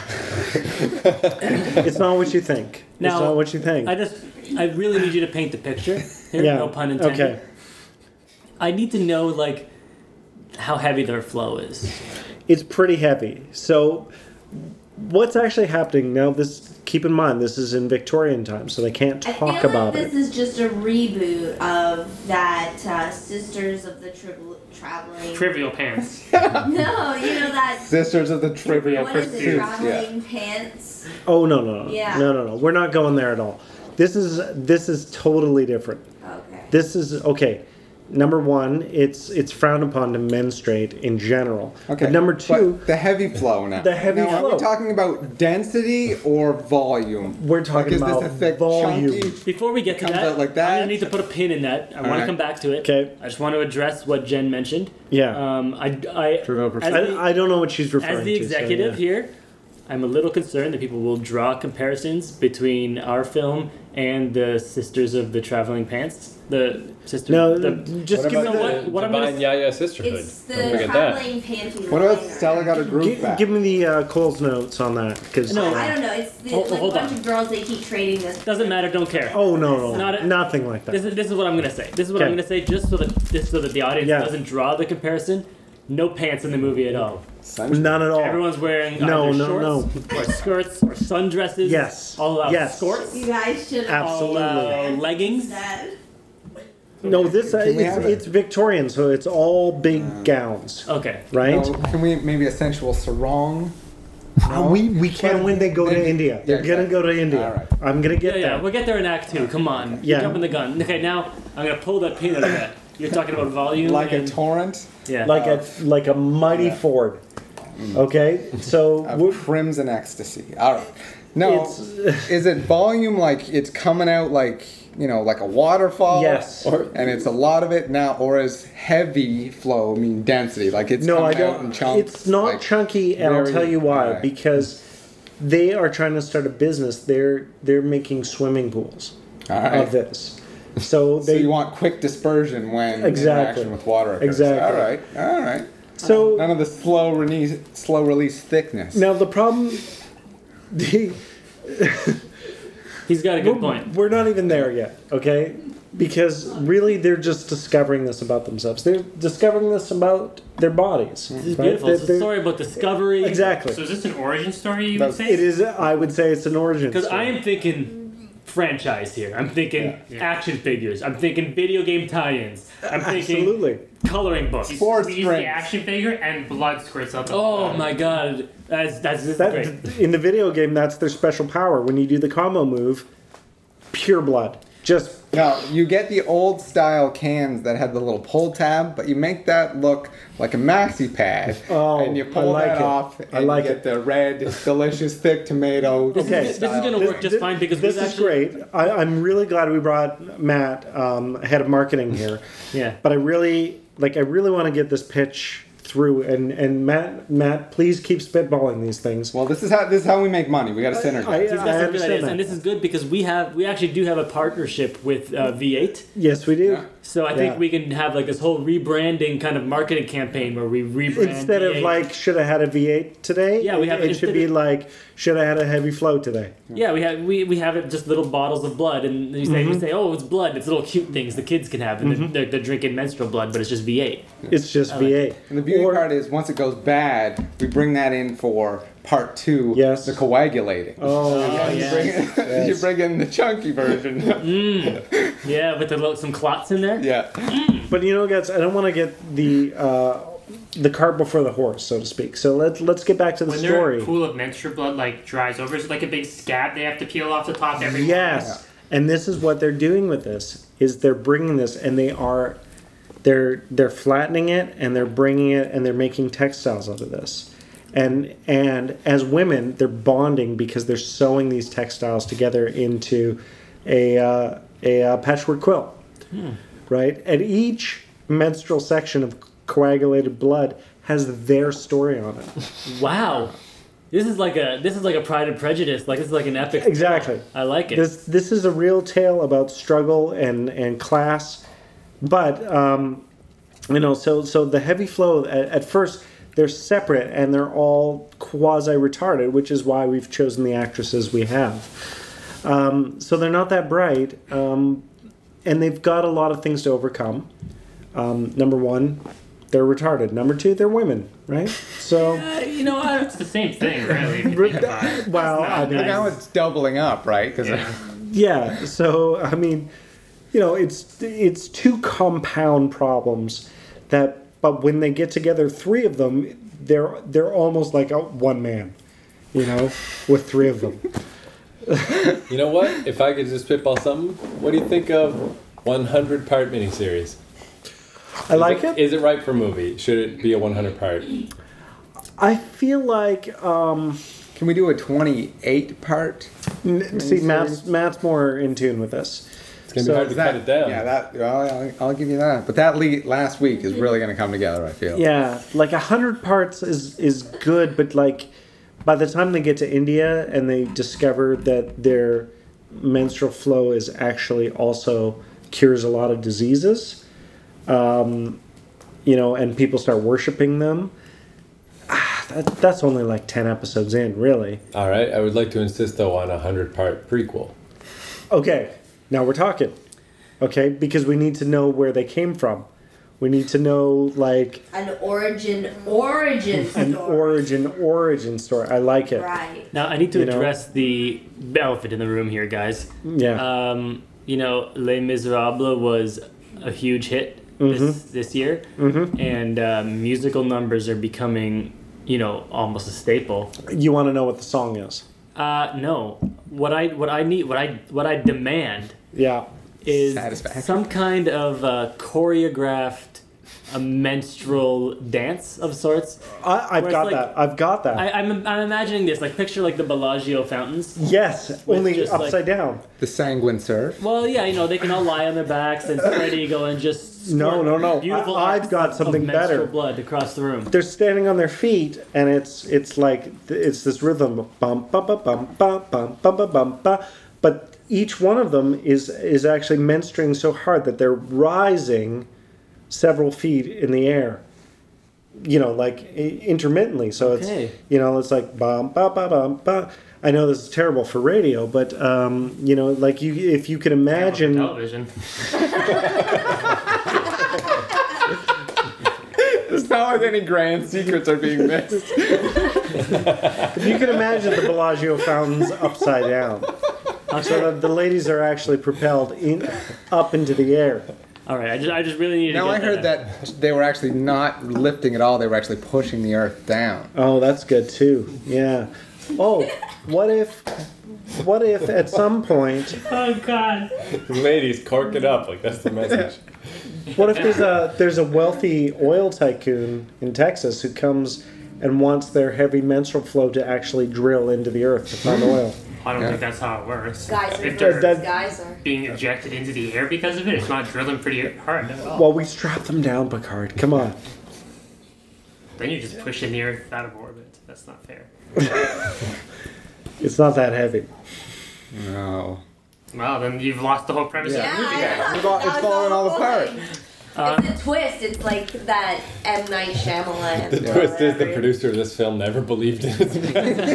It's not what you think. Now, it's not what you think. I just, I really need you to paint the picture. Here, Yeah, no pun intended. okay. I need to know like how heavy their flow is. It's pretty heavy. So what's actually happening now? This keep in mind this is in Victorian times, so they can't I talk feel about like it. this is just a reboot of that uh, Sisters of the Tribl- Traveling. Trivial pants. no, you know that. Sisters of the Trivial What is it? Pursuit. Yeah. Traveling pants. Oh no no no Yeah. no no no! We're not going there at all. This is this is totally different. Okay. This is okay. Number one, it's it's frowned upon to menstruate in general. Okay. But number two, but the heavy flow now. The heavy now, Are flow. we talking about density or volume? we're talking Like, is about this a thick, volume. chunky? Before we get to Comes that, out like I'm that? gonna need to put a pin in that. I want to Alright. come back to it. Okay. I just want to address what Jen mentioned. Yeah. Um, I, I, Trivial as Pursuit. the, I, I don't know what she's referring as the to. so, executive yeah. here, I'm a little concerned that people will draw comparisons between our film and the Sisters of the Traveling Pants. The sisters. No, the, just What give about me the the. what I'm Divine gonna- Yaya Sisterhood? It's Don't the forget that. traveling panty What about liner. Stella got a groove Gi- back? give me the uh, Cole's notes on that, because No. I don't know. It's the, Hold- like hold a bunch on. of girls. They keep trading this. Doesn't matter. Don't care. oh no, no, Not a- nothing like that. This is this is what I'm gonna say. This is what I'm Okay. gonna say, just so that this so that the audience Yeah. doesn't draw the comparison. No pants in the movie at all. None at all. Everyone's wearing No, either no, shorts or skirts or sundresses. Yes. All out Yes. skirts. You guys should have Absolutely. All out leggings. that. No, this uh, Can we it's, have it? it's Victorian, so it's all big gowns, Okay. right? No, can we maybe a sensual sarong? Uh, we we can But when they go to maybe- India. They're Yeah, gonna go to India. All right. I'm gonna get Yeah, yeah. that. We'll get there in Act Two. Come on. Yeah. You're jumping the gun. Okay, now I'm gonna pull that pin out of that. You're talking about volume. Like a and, torrent yeah. Like a like a mighty Yeah. Ford. Okay, so of we're- crimson ecstasy. All right. No, It's- is it volume like it's coming out like, you know, like a waterfall? Yes. Or, and it's a lot of it now, or is heavy flow mean density? Like it's no, I coming out in don't. chunks? It's not like, chunky, and I'll very- tell you why. alright. Because they are trying to start a business. They're they're making swimming pools All right. of this. So So they you want quick dispersion when Exactly. interaction with water occurs. Exactly. All right. All right. so None of the slow release, slow release thickness. now the problem. The, He's got a good we're, point. we're not even there yet, okay? Because really, they're just discovering this about themselves. They're discovering this about their bodies. This is right? beautiful. They're- It's a they're- story about discovery. Exactly. So is this an origin story you would That's- say? It is. I would say it's an origin. Because story. I am thinking franchise here. I'm thinking Yeah. action figures. I'm thinking video game tie-ins. I'm thinking Absolutely. coloring books. You Sports squeeze drinks. the action figure and blood squirts out the Oh my god, that's that's, that's That, great. in the video game, that's their special power. When you do the combo move, pure blood. Just Now, you get the old style cans that had the little pull tab, but you make that look like a maxi pad. Oh, and you I pull like that it. off I and like you get it. the red, delicious, thick tomato. This Okay. is, this is gonna work just This- fine because this we've is actually, great. I, I'm really glad we brought Matt, um, head of marketing here. Yeah. But I really like. I really want to get this pitch through. And and Matt, Matt, please keep spitballing these things. Well, this is how this is how we make money. We got to synergize. I- He's got some good understand ideas, that. and this is good because we have we actually do have a partnership with uh, V eight. Yes, we do. Yeah. So I think Yeah. we can have like this whole rebranding kind of marketing campaign where we rebrand Instead of V eight. like, should I had a V eight today? Yeah, we have- It, it should instead be of- like, should I had a heavy flow today? Yeah, we have we, we have it just little bottles of blood, and you say we say, oh, it's blood. It's little cute things the kids can have, and they're, they're, they're drinking menstrual blood, but it's just V eight. It's just I like V eight. And the beauty Or- part is, once it goes bad, we bring that in for part two. Yes. The coagulating. Oh, And you, yes. bring in, Yes. you bring in the chunky version. Yeah, with the little, some clots in there. yeah. But you know, guys, I don't want to get the uh, the cart before the horse, so to speak. So let's let's get back to the When their story. pool of menstrual blood like dries over, is it like a big scab they have to peel off the top every Yes, and this is what they're doing with this: is they're bringing this, and they are they're they're flattening it, and they're bringing it, and they're making textiles out of this. And and as women, they're bonding because they're sewing these textiles together into a uh, a uh, patchwork quilt. Right? And each menstrual section of coagulated blood has their story on it. Wow, this is like a this is like a Pride and Prejudice. Like this is like an epic. Exactly. I like it. This this is a real tale about struggle and and class, but um, you know, so so the heavy flow at, at first they're separate and they're all quasi retarded, which is why we've chosen the actresses we have. Um, so they're not that bright, um, and they've got a lot of things to overcome. Um, number one, they're retarded. Number two, they're women, right? So, Uh, you know, I, It's the same thing, really. If you think about it. well, I mean, But now it's doubling up, right? Because Yeah. yeah. So, I mean, you know, it's it's two compound problems that, but when they get together, three of them, they're they're almost like a one man, you know, with three of them. You know what? If I could just spitball something, what do you think of one hundred part miniseries? I like is it. Is it right for a movie? Should it be a one hundred part? I feel like um, can we do a twenty-eight part? n- see Matt's Matt's more in tune with this. It's gonna So be hard to That- cut it down. Yeah, that well, I'll, I'll give you that. But that le- last week is really going to come together. I feel. Yeah, like a hundred parts is is good, but like by the time they get to India and they discover that their menstrual flow is actually also cures a lot of diseases, um, you know, and people start worshiping them. Ah, that, that's only like ten episodes in, really. All right, I would like to insist though on a hundred-part prequel. Okay, now we're talking. Okay, because we need to know where they came from. We need to know, like... An origin, origin story. An origin, origin story. I like it. Right. Now, I need to You know? address the elephant in the room here, guys. Yeah. Um, you know, Les Miserables was a huge hit this, Mm-hmm. this year. Mm-hmm. And um, musical numbers are becoming, you know, almost a staple. You want to know what the song is? Uh, no. What I what I need what I what I demand Yeah. is Satisfaction. some kind of uh, choreographed a menstrual dance of sorts. I, I've Where it's got like- that. I've got that. I, I'm I'm imagining this like picture like the Bellagio fountains. yes, only just upside like- down. The Sanguine Surf. Well, yeah, you know they can all lie on their backs and spread eagle and just No, squirt no, no. Beautiful I- I've arcs got of- something of menstrual better. blood across the room. They're standing on their feet, and it's it's like it's this rhythm, bum bum bum bum bum bum bum bum bum bum. But each one of them is is actually menstruating so hard that they're rising several feet in the air. You know, like i- intermittently. So Okay. it's you know it's like bum bum bum bum bum. I know this is terrible for radio, but um, you know, like you if you can imagine. Television. It's not like any grand secrets are being missed. If you can imagine the Bellagio fountains upside down, so that the ladies are actually propelled in up into the air. All right, I just I just really need to Now get I heard that. that they were actually not lifting at all. They were actually pushing the earth down. Oh, that's good too. Yeah. Oh, what if, what if at some point, Oh God. Ladies, cork it up. Like that's the message. what if there's a there's a wealthy oil tycoon in Texas who comes and wants their heavy menstrual flow to actually drill into the earth to find oil? I don't Yeah. think that's how it works. Guys are If That- they're that- guys are. being ejected into the air because of it, it's not drilling pretty hard at all. Well, we strap them down, Picard. Come on. Then you're just pushing the earth out of orbit. That's not fair. It's not that heavy. No. Well, then you've lost the whole premise Yeah, of the movie. I know. It's all- it's Now falling all apart. falling. Uh, It's a twist. It's like that M. Night Shyamalan. The or twist is the whatever. producer of this film never believed in it.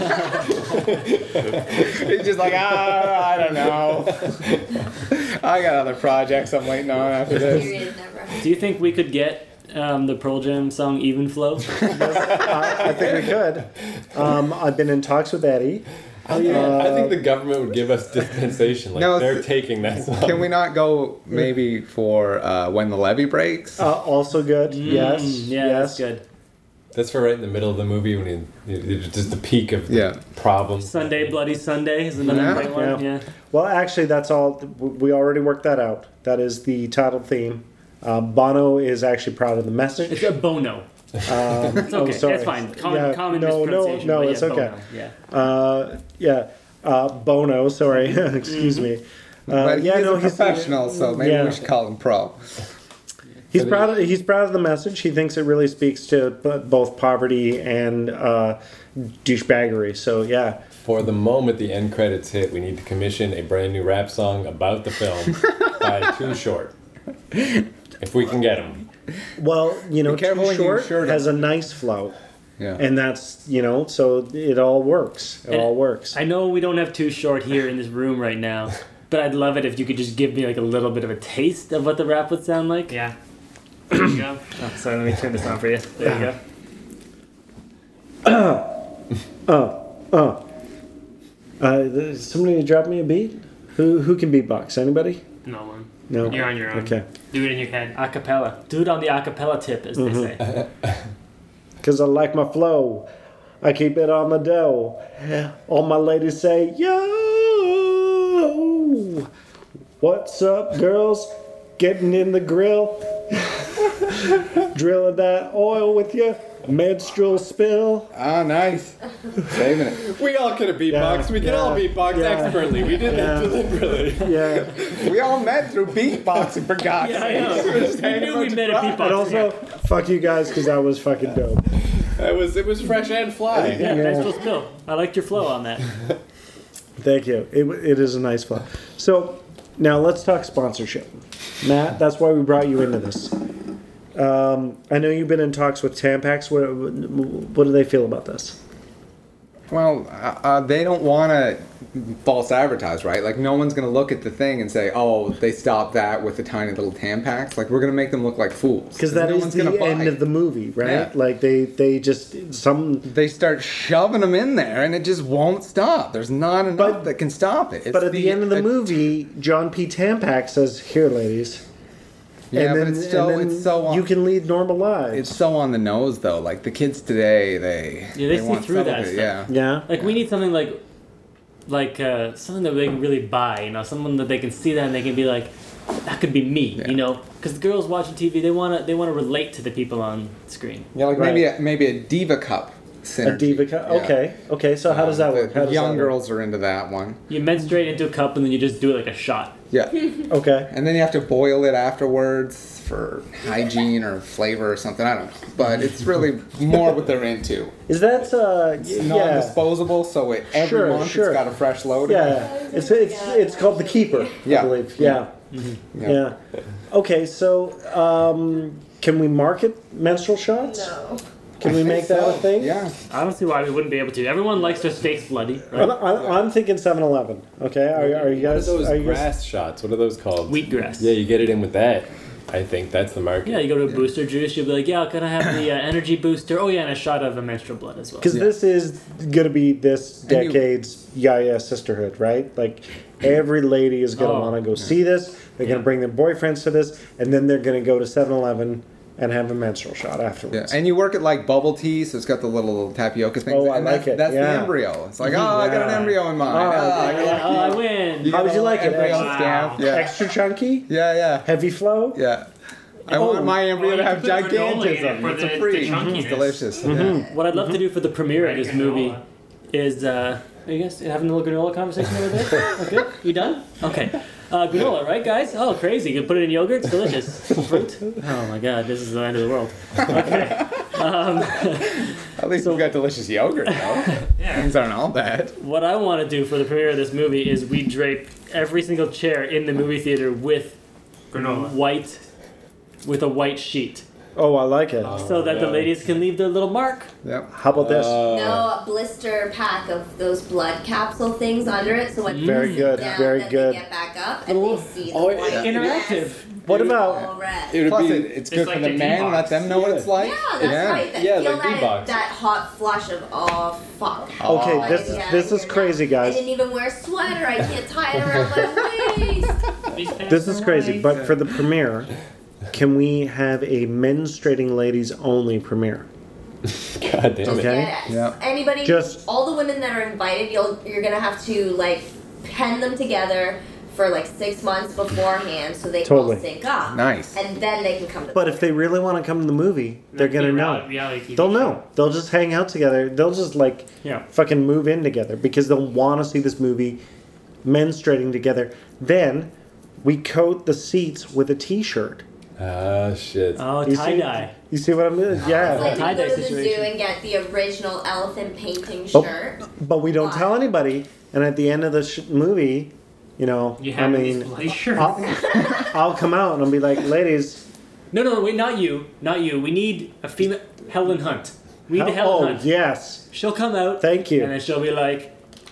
He's just like, ah, I don't know. I got other projects I'm waiting on after this. Period, never. do you think we could get um, the Pearl Jam song "Even Flow"? I, I think we could. Um, I've been in talks with Eddie. I think the government would give us dispensation. Like No, they're th- taking that song. Can we not go maybe for uh, When the Levee Breaks? Uh, also good. yes. Mm, yeah, yes. that's good. That's for right in the middle of the movie when you, you, it's just the peak of the Yeah. problem. Sunday, Bloody Sunday is another Yeah. great one. Yeah. Yeah. Well, actually, that's all. We already worked that out. That is the title theme. Uh, Bono is actually proud of the message. It's a Bono. Um, It's okay. sorry. It's fine. Common, Yeah, common no, no, mispronunciation. no, but it's yeah, okay. Bono. Yeah. Uh, yeah, uh, Bono. Sorry, excuse me. Uh, But yeah, he's no, a he's professional, so maybe yeah. we should call him pro. He's proud. Of, he's proud of the message. He thinks it really speaks to b- both poverty and uh, douchebaggery. So yeah, For the moment the end credits hit, we need to commission a brand new rap song about the film by Too Short. If we can get them. well, you know, Be careful Too when you Short shirt has a nice flow, Yeah. and that's you know, so it all works. It And all works. I know we don't have Too Short here in this room right now, but I'd love it if you could just give me like a little bit of a taste of what the rap would sound like. Yeah. There you go. Oh, sorry, let me turn this on for you. There you go. Uh, uh. Uh, th- somebody drop me a beat. Who who can beatbox? Anybody? No one. No. You're on your own. Okay. Do it in your head. Acapella. Do it on the acapella tip, as Mm-hmm. they say. Cause I like my flow. I keep it on the dough. All my ladies say, yo. What's up, girls? Getting in the grill. Drilling that oil with you. Menstrual spill. Ah, nice. Saving it. We all could have beatboxed. Yeah, we can all yeah, beatbox yeah. expertly. We did Yeah. it deliberately. Yeah. We all met through beatboxing, for God's Yeah, I sake. know. We're just I hanging knew we out met to at try. beatbox. And also, fuck you guys, because that was fucking dope. That was it was fresh and fly. Yeah, Yeah. nice little spill. I liked your flow on that. Thank you. It, it is a nice flow. So now let's talk sponsorship. Matt, that's why we brought you into this. Um, I know you've been in talks with Tampax. What, what do they feel about this? Well, uh, uh, they don't want to false advertise, right? Like, no one's going to look at the thing and say, oh, they stopped that with the tiny little Tampax. Like, we're going to make them look like fools. Because that no is one's the gonna buy. end of the movie, right? Yeah. Like they, they just some. They start shoving them in there, and it just won't stop. There's not enough But- that can stop it. It's But at the, end of the it- movie, John P. Tampax says, "Here, ladies." Yeah, and but then, it's so and then it's so on, you can lead normal lives. it's so on the nose though. Like the kids today, they Yeah, they see want through that subtlety, stuff. Yeah. yeah. Like we need something like, like uh, something that they can really buy. You know, someone that they can see that and they can be like, that could be me. Yeah. You know, because the girls watching T V, they wanna they wanna relate to the people on screen. Yeah, like Right. maybe a, maybe a diva cup. Synergy. A diva cup. Yeah. Okay. Okay. So how does that Um, work? the How does young that work? girls are into that one. You menstruate into a cup and then you just do it like a shot. Yeah. Okay. And then you have to boil it afterwards for hygiene or flavor or something. I don't know. But it's really more what they're into. Is that uh? y- It's yeah. non-disposable, so it, every Sure, month sure. it's got a fresh load. Yeah. It's it's it's called the keeper. I Yeah. believe. Yeah. Yeah. Yeah. Okay. So um, can we market menstrual shots? No. Can we make that a thing? Yeah. I don't see why we wouldn't be able to. Everyone likes their steaks bloody, I'm, right? I'm, I'm thinking seven eleven. Okay. Are, are you What are guys? those are you guys- grass shots? What are those called? Wheatgrass. Yeah, you get it in with that. I think that's the market. Yeah, you go to a booster juice, you'll be like, yeah, can I have the uh, energy booster? Oh yeah, and a shot of a menstrual blood as well. Because Yeah. this is going to be this And you- decade's Yaya sisterhood, right? Like every lady is going to Oh, want to go see this. They're going to Yeah. bring their boyfriends to this, and then they're going to go to seven eleven and have a menstrual shot Yeah. afterwards. And you work it like bubble tea, so it's got the little, little tapioca thing. Oh, I and like that's, it, That's yeah. the embryo. It's like, oh, I got an Yeah. embryo in mine. Oh, Oh, I okay. got- oh, I win. You How get would you a like it? embryo Extra- stamp. Yeah. Extra chunky, Yeah, yeah. heavy flow. Yeah. I Oh. want my embryo Well, to you have could put granola in it gigantism. for It's the- a the free. chunkiness. It's delicious. Mm-hmm. Yeah. What I'd love to do for the premiere of this Granola. movie is, uh, are you guys having a little granola conversation over there? Okay, you done? Okay. Uh, granola, right, guys? Oh, crazy. You can put it in yogurt. It's delicious. Fruit. Oh my god, this is the end of the world. Okay. Um, At least So- we've got delicious yogurt, though. Yeah. Things aren't all bad. what I want to do for the premiere of this movie is we drape every single chair in the movie theater with Granola. white, with a white sheet, Oh, I like it. so that the yeah. ladies can leave their little mark. Yep. How about this? Uh, No, a blister pack of those blood capsule things under it, so when Very they good, sit down, very then good. They get back up and Oh. they see the Oh, white yeah. Interactive. What about? all red. It would Plus, be. it, it's It's good like for the the men. D-box. Let them know what it's like. Yeah, that's yeah. right. That, Yeah, feel like that, D-box. that hot flush of oh fuck. Okay, Like, this is yeah, this is you're not- crazy, I guys. didn't even wear a sweater. I can't tie it around my waist. This is crazy. But for the premiere, can we have a menstruating ladies only premiere? God damn it. Okay. Yes. Yeah. Anybody, Just- all the women that are invited, you'll you're gonna have to like pen them together for like six months beforehand, so they Totally. all sync up. Nice. And then they can come to. But the if they really want to come to the movie, they're gonna know. Reality T V They'll show. know. They'll just hang out together. They'll just like Yeah. fucking move in together because they'll want to see this movie menstruating together. Then we coat the seats with a T-shirt. Ah, shit. Oh, You tie see- dye. You see what I mean? It's Yeah. like tie-dye you go to the zoo situation. and get the original elephant painting Oh. shirt. But we don't Why? tell anybody. And at the end of the sh- movie, you know, You I have these mean, bloody shirts. I'll, I'll come out and I'll be like, ladies. No, no, wait, not you, not you. We need a female Helen Hunt. We need a Helen Oh Hunt. yes, She'll come out. thank you. And then she'll be like,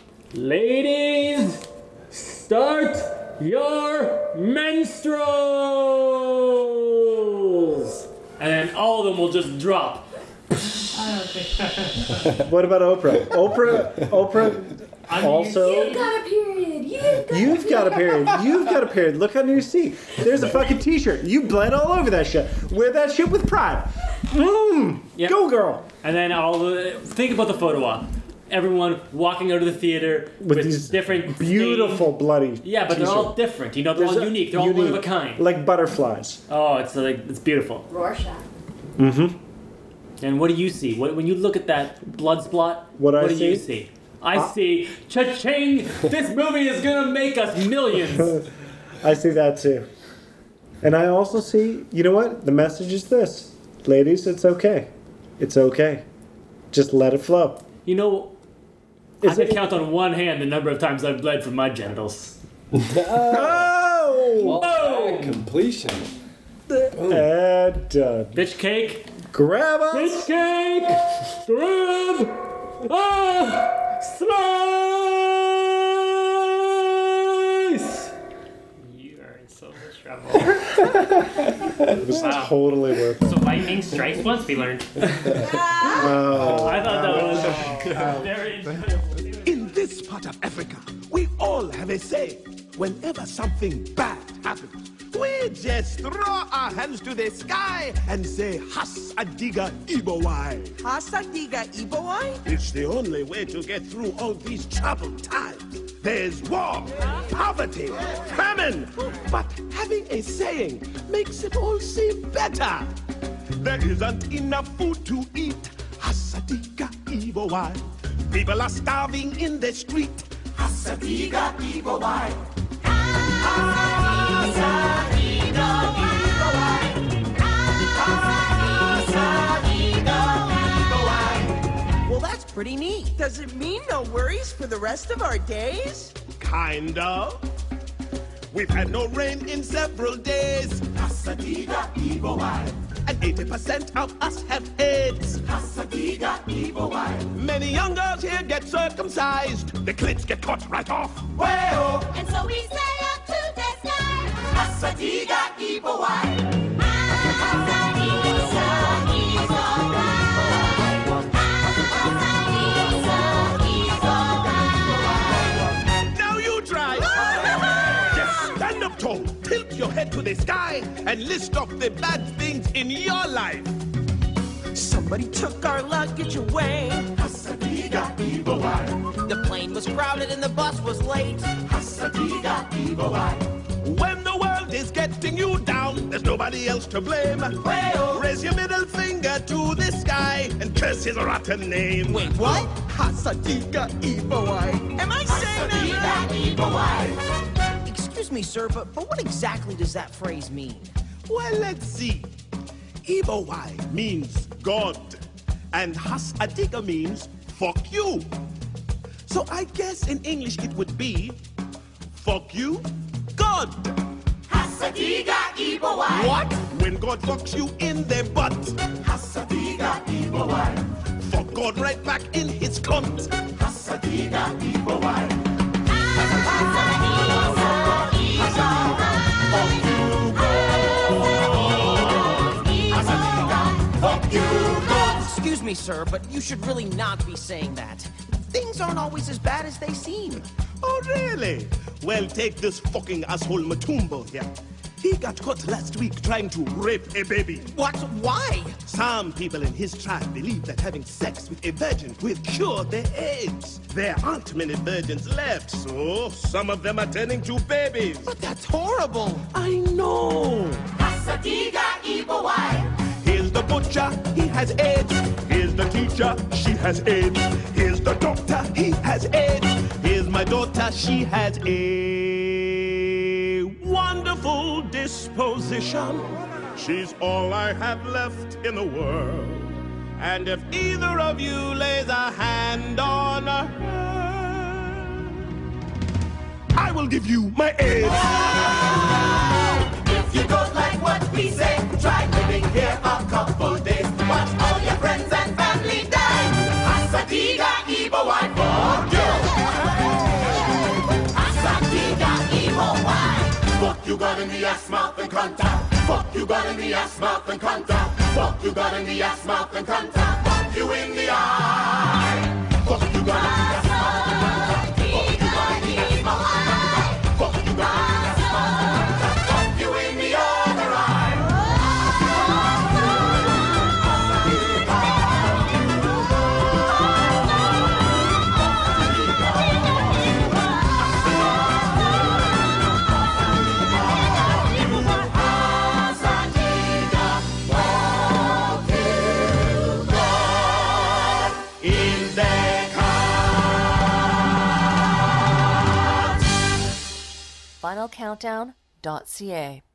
ladies, start your menstruals. And then all of them will just drop. What about Oprah? Oprah, Oprah. Also, You've got a period. You've got. you've got a period. You've got a period. Look under your seat. There's a fucking T-shirt. You bled all over that shit. Wear that shit with pride. Mmm. Yep. Go, girl. And then all the think about the photo op. Everyone walking out of the theater With with, these different Beautiful stained- bloody. Yeah, but they're all T-shirt. different. You know, they're There's all a- unique. They're all one of a unique. kind. Like butterflies. Oh, it's like it's beautiful. Rorschach. Mm-hmm. And what do you see? What, when you look at that blood spot, What I do you see? see? I Uh, see, cha-ching! This movie is gonna make us millions. I see that too. And I also see, you know what? The message is this. Ladies, it's okay. It's okay. just let it flow. You know, Is I can it- count on one hand the number of times I've bled from my genitals. Oh! Well, that completion. And done. Bitch cake. Grab us! Bitch cake. Grab. Ah. Slice. You are in so much trouble. It was Wow. totally worth it. So lightning strikes once, we learned. Oh. I thought that was very enjoyable. In this part of Africa, we all have a say. Whenever something bad happens, we just throw our hands to the sky and say, Has Adiga Ibowai. Hasadiga Ibowai? It's the only way to get through all these troubled times. There's war, poverty, famine. But having a saying makes it all seem better. There isn't enough food to eat. Hasadiga Ibowai. People are starving in the street. Hasadiga Ibowai. Well, that's pretty neat. Does it mean no worries for the rest of our days? Kind of. We've had no rain in several days. Hasadiga Ibowai. And eighty percent of us have AIDS. Hasadiga Ibowai. Many young girls here get circumcised. The clits get cut right off. Well, And so we say up to the sky. Hasadiga Ibowai. Now you try. Just stand up tall, tilt your head to the sky, and list off the bad things in your life. Somebody took our luggage away. Hasadiga Ibowai. The plane was crowded and the bus was late. Hasadiga Ibowai. When the world is getting you down, there's nobody else to blame. Well, raise your middle finger to the sky and curse his rotten name. Wait, what? Hasadiga Ibowai. Am I saying that right? Excuse me, sir, but, but what exactly does that phrase mean? Well, let's see. Ibowai means God, and Hasadiga means fuck you. So I guess in English it would be fuck you, God. Hasadiga Ibowai. What? When God fucks you in the butt. Hasadiga Ibowai. Fuck God right back in his cunt. Hasadiga Ibowai. Excuse me, sir, but you should really not be saying that. Things aren't always as bad as they seem. Oh, really? Well, take this fucking asshole Matumbo here. He got caught last week trying to rape a baby. What? Why? Some people in his tribe believe that having sex with a virgin will cure their AIDS. There aren't many virgins left, so some of them are turning to babies. But that's horrible. I know. Hasadiga Ibowai. Here's the butcher, he has AIDS. Here's the teacher, she has AIDS. Here's the doctor, he has AIDS. Here's my daughter, she has a wonderful disposition. She's all I have left in the world. And if either of you lays a hand on her, I will give you my AIDS. If you don't like what we say, try living here a couple days. Watch all your friends and family die. Hasadiga Ibowai for you. Hasadiga Ibowai. Fuck you got in the ass, mouth and contact. Fuck you got in the ass, mouth and contact. Fuck you got in the ass, mouth and contact. Fuck you in the eye. Fuck you got in the ass, mouth and contact. Fuck you got in the ass, mouth and contact. Fuck you got in the ass, mouth and contact. Fuck you in the other eye. final countdown dot c a